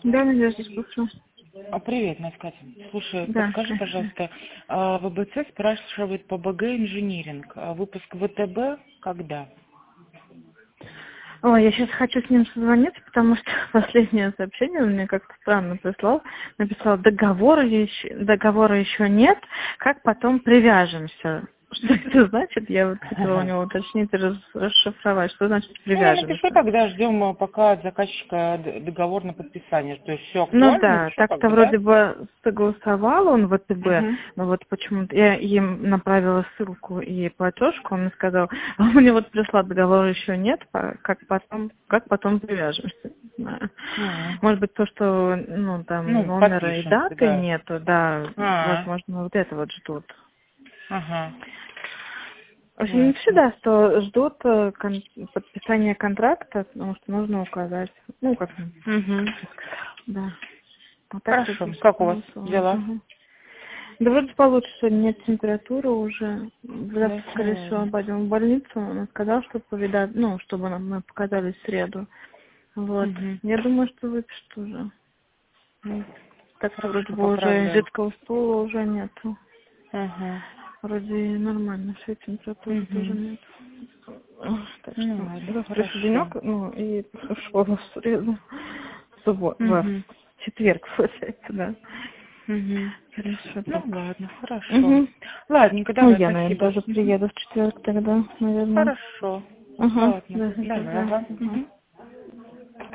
Да, Надежда, слушаю. Привет, Настя. Катя. Слушай, Да. подскажи, пожалуйста, ВБЦ спрашивает по БГ инжиниринг. Выпуск ВТБ когда? Ой, я сейчас хочу с ним созвониться, потому что последнее сообщение он мне как-то странно прислал. Написал, договора еще нет, как потом привяжемся. Что это значит? Я вот хотела у него уточнить и расшифровать, что значит Ну, я напишу, привяжемся. тогда ждем пока от заказчика договор на подписание. То есть все Ну актуально, да, напишу, как так-то бы, да? вроде бы согласовал он ВТБ, Угу. но вот почему-то я им направила ссылку и платежку, он мне сказал, а у меня вот пришла договор еще нет, как потом привяжемся. Не знаю. Может быть то, что ну там Ну, номера и подпишемся, даты да. нету, да, А, возможно вот это вот ждут. ага, В общем, не ясно. всегда, что ждут подписания контракта, потому что нужно указать, ну как, Угу. да. А так Хорошо. вроде всё Как у вас согласовано. дела? Ага. Да вроде получше, сегодня нет температуры уже. Да, Завтра, скорее слава всего, богу. пойдем в больницу. Он сказал, что повидать, ну, чтобы мы показали в среду. Вот. Угу. Я думаю, что выпишет уже. Так-то вроде Хорошо, бы уже поправляю. детского стула уже нету. Ага. Вроде и нормально, все, температуры тоже Угу. нет. Ох, так Ну что ладно, завтра еще хорошо. денек, ну, и в школу в среду. В Угу. четверг, получается, да. Угу. Хорошо Ну так. ладно, хорошо. Угу. Ладненько, Ну, давай, я, наверное, спасибо. тоже Мгм. приеду в четверг тогда, наверное. Хорошо. Ага, Ладно, да, давай, ага, ага. ага. Мгм.